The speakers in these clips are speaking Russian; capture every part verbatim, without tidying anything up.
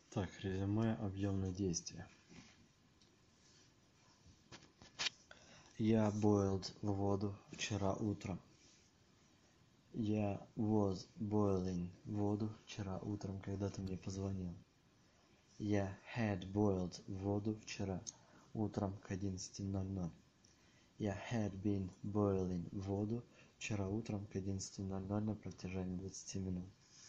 Так, резюме объемных действий. Я boiled воду вчера утром. Я was boiling воду вчера утром, когда ты мне позвонил. Я had boiled воду вчера утром к одиннадцати ноль-ноль. Я had been boiling воду вчера утром к одиннадцати ноль-ноль на протяжении двадцати минут.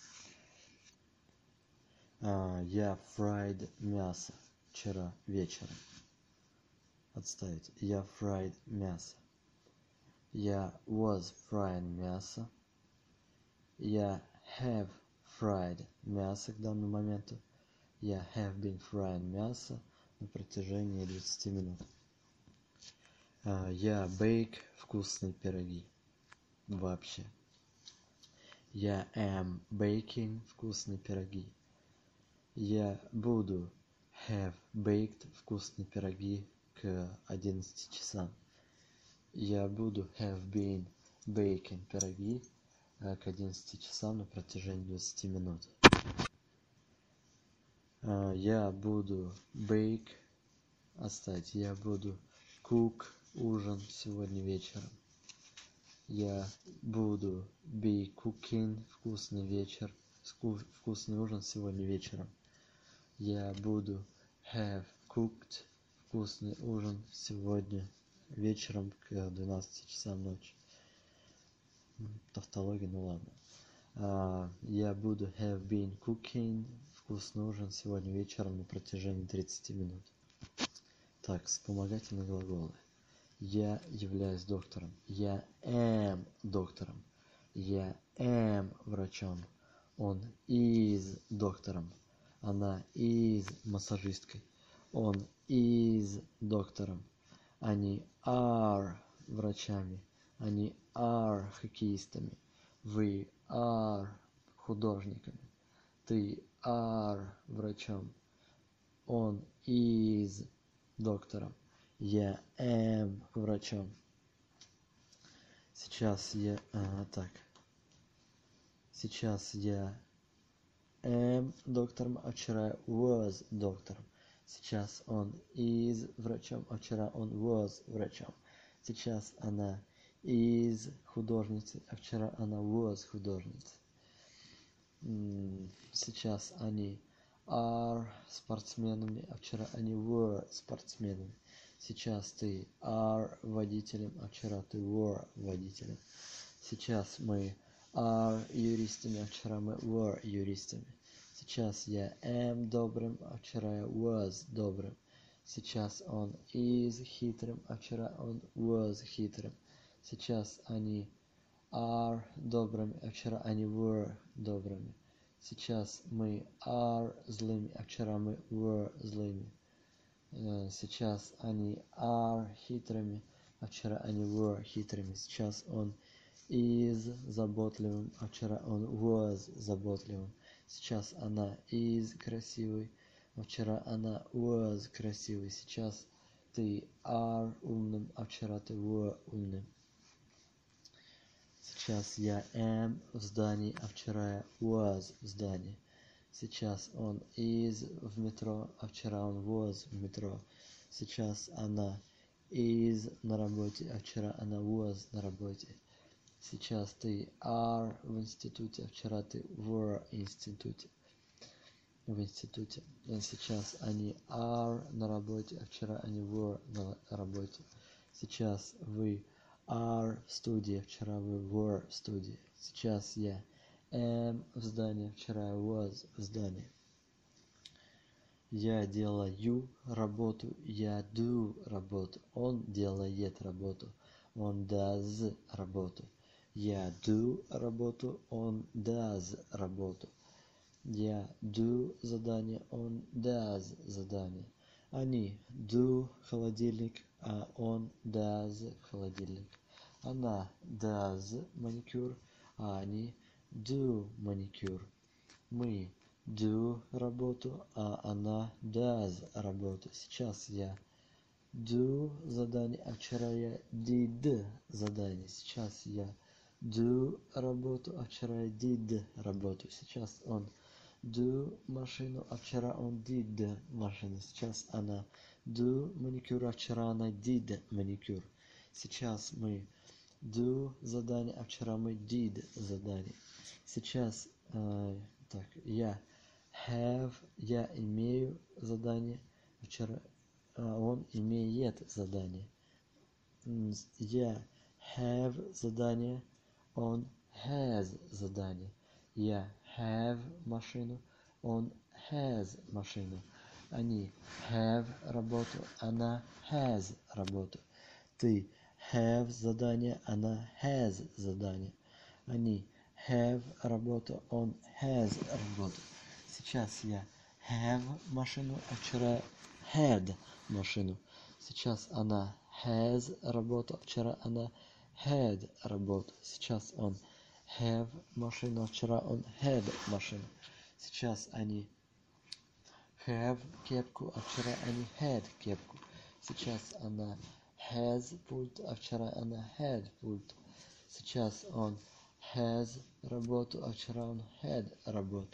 Uh, я fried мясо вчера вечером. Отставить. Я fried мясо. Я was frying мясо. Я have fried мясо к данному моменту. Я have been frying мясо на протяжении двадцати минут. Uh, я bake вкусные пироги. Вообще. Я am baking вкусные пироги. Я буду have baked вкусные пироги к одиннадцати часам. Я буду have been baking пироги uh, к одиннадцати часам на протяжении двадцати минут. Uh, я буду bake, оставить, я буду cook ужин сегодня вечером. Я буду be cooking вкусный вечер, вкусный ужин сегодня вечером. Я буду have cooked вкусный ужин сегодня вечером к двенадцати часам ночи. Тавтология, ну ладно. Uh, я буду have been cooking вкусный ужин сегодня вечером на протяжении тридцати минут. Так, вспомогательные глаголы. Я являюсь доктором. Я am доктором. Я am врачом. Он is доктором. Она is массажисткой. Он is доктором. Они are врачами. Они are хоккеистами. Вы are художниками. Ты are врачом. Он is доктором. Я am врачом. Сейчас я... А, так. Сейчас я am доктором, а вчера was доктором. Сейчас он is врачом, а вчера он was врачом. Сейчас она is художницей, а вчера она was художницей. Сейчас они are спортсменами, а вчера они were спортсменами. Сейчас ты are водителем, а вчера ты were водителем. Сейчас мы are юристами, а вчера мы were юристами. Сейчас я am добрым, а вчера я was добрым. Сейчас он is хитрым, а вчера он was хитрым. Сейчас они are добрыми, а вчера они were добрыми. Сейчас мы are злыми, а вчера мы were злыми. Сейчас они are хитрыми, а вчера они were хитрыми. Сейчас он is заботливым, а вчера он was заботливым. Сейчас она is красивой, а вчера она was красивой. Сейчас ты are умным, а вчера ты were умным. Сейчас я am в здании, а вчера я was в здании. Сейчас он is в метро, а вчера он was в метро. Сейчас она is на работе, а вчера она was на работе. Сейчас ты are в институте, а вчера ты were в институте. В институте. Сейчас они are на работе, а вчера они were на работе. Сейчас вы are в студии, а вчера вы were в студии. Сейчас я am в здании, вчера я was в здании. Я делаю работу, я do работу. Он делает работу, он does работу. Я do работу, он does работу. Я do задание, он does задание. Они do холодильник, а он does холодильник. Она does маникюр, а они do маникюр. Мы do работу, а она does работу. Сейчас я do задание, а вчера я did задание. Сейчас я do работу, а вчера я did работу. Сейчас он do машину, а вчера он did машину. Сейчас она do маникюр, а вчера она did маникюр. Сейчас мы do задание, а вчера мы did задание. Сейчас э, так, я have, я имею задание, а вчера э, он имеет задание. Я have задание, он has задание. Я have машину, он has машину. Они have работу, она has работу. Ты have задание, она has задание. Они have работу, он has работу. Сейчас я have машину, а вчера had машину. Сейчас она has работу, а вчера она had работу. Сейчас он have машину, а вчера он had машину. Сейчас они have кепку, а вчера они had кепку. Сейчас она has пульт, а вчера она had пульт. Сейчас он has работу, а вчера он had работу.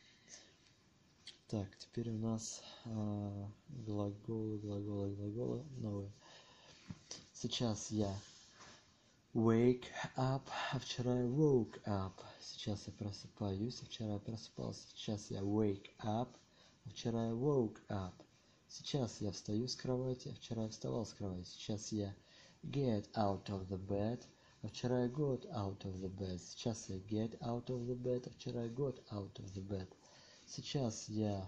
Так, теперь у нас а, глаголы, глаголы, глаголы новые. Сейчас я wake up, а вчера я woke up. Сейчас я просыпаюсь, а вчера я просыпался. Сейчас я wake up, а вчера я woke up. Сейчас я встаю с кровати, а вчера я вставал с кровати. Сейчас я get out of the bed, а вчера я got out of the bed. Сейчас я get out of the bed, а вчера я got out of the bed. Сейчас я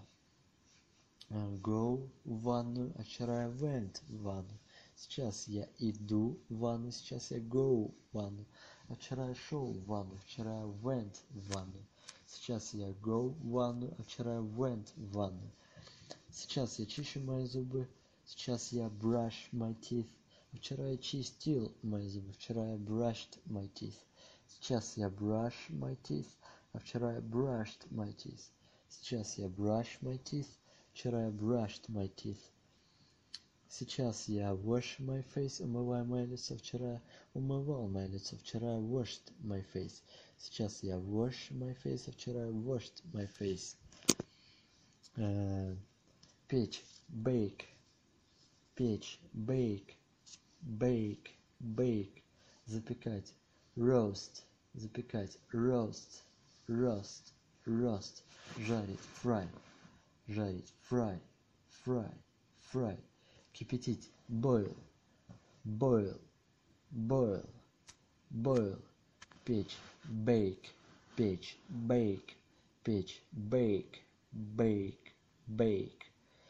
go в ванную, а вчера я went в ванну. Сейчас я иду в ванну, сейчас я go в ванну. А вчера я шел в ванну, вчера я went в ванну. Сейчас я go в ванну, а вчера я went в ванну. Сейчас я чищу мои зубы, сейчас я brush my teeth. А вчера я чистил мои зубы, вчера я brushed my teeth. Сейчас я brush my teeth, а вчера я brushed my teeth. Сейчас я brush my teeth, вчера я brushed my teeth. Сейчас я wash my face, умываю мое лицо, вчера я умывал мое лицо, вчера я washed my face. Сейчас я wash my face, а вчера я washed my face. Печь, bake, печь, bake, bake, bake. Запекать, roast, запекать, roast, roast, roast. Жарить, fry, жарить, fry, fry, fry. Кипятить, boil, boil, boil, boil. Печь, bake, печь, bake, печь, bake, bake, bake.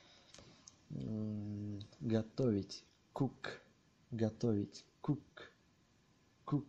Готовить, cook, готовить, cook, cook.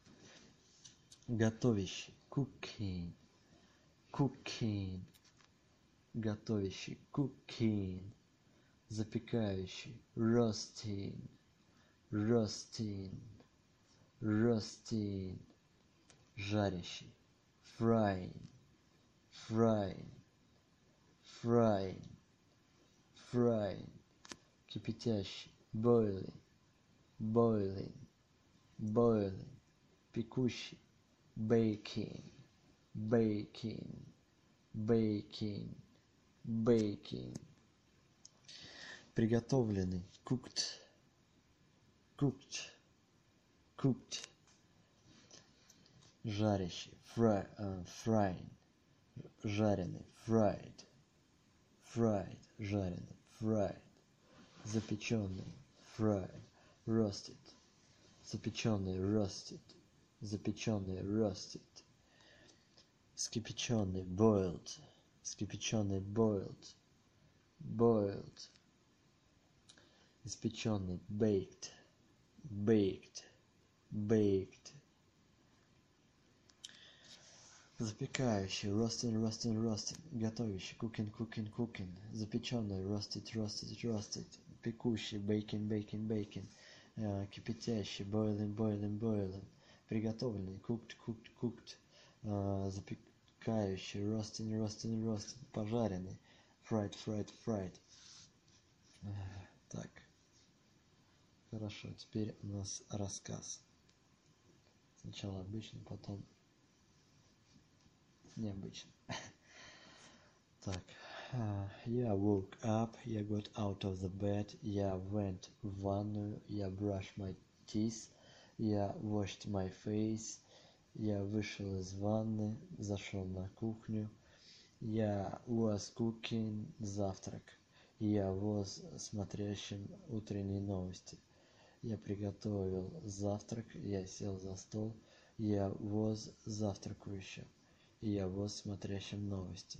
Готовящий, cooking, cooking. Готовящий, cooking. Запекающий, roasting, roasting, roasting. Жарящий, frying, frying, frying, frying. Кипятящий, boiling, boiling, boiling. Пекущий, baking, baking, baking, baking. Приготовленный, cooked, cooked, cooked. Жарящий, fry, uh, frying, жареный, fried, fried, жареный, fried. Запеченный, fried, roasted, запеченный, roasted, запеченный, roasted. Скипяченный, boiled, скипяченный, boiled, boiled. Испеченный, baked, baked, baked. Запекающий, roasting, roasting, roasting. Готовящий, cooking, cooking, cooking. Запеченный, roasted, roasted, roasted. Пекущий, baking, baking, baking. Uh, кипятящий, boiling, boiling, boiling. Приготовленный, cooked, cooked, cooked. Uh, запекающий, roasting, roasting, roasting. Пожаренный, fried, fried, fried. Uh, так. Хорошо, теперь у нас рассказ. Сначала обычный, потом необычный. Так. Uh, я woke up, я got out of the bed, я went в ванную, я brushed my teeth, я washed my face, я вышел из ванны, зашел на кухню, я was cooking завтрак, я was смотрящим утренние новости, я приготовил завтрак, я сел за стол, я was завтракающим, я was смотрящим новости.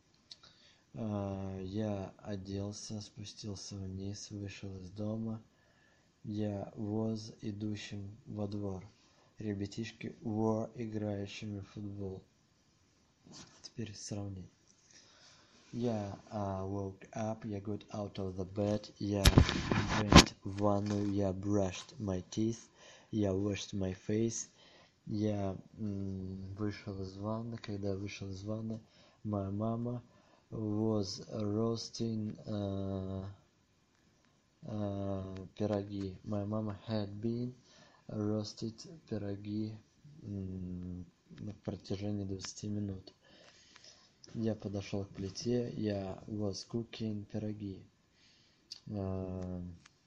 Uh, я оделся, спустился вниз, вышел из дома. Я was идущим во двор. Ребятишки were играющими в футбол. Теперь сравни. Я uh, woke up, я got out of the bed, я went в ванную, я brushed my teeth, я washed my face, я м, вышел из ванны. Когда я вышел из ванны, моя мама was roasting uh, uh, пироги. Моя мама had been roasted пироги м, на протяжении двадцати минут. Я подошел к плите, я was cooking пироги. Uh,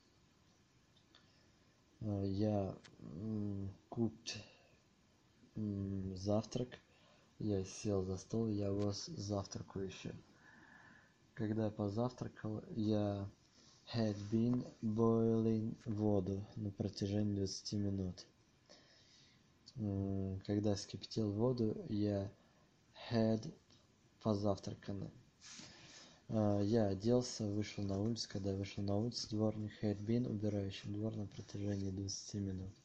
uh, я м, cooked м, завтрак. Я сел за стол, я was завтракающим. Когда я позавтракал, я had been boiling воду на протяжении двадцати минут. Когда я скипятил воду, я had позавтракано. Я оделся, вышел на улицу. Когда я вышел на улицу, дворник had been убирающим двор на протяжении двадцати минут.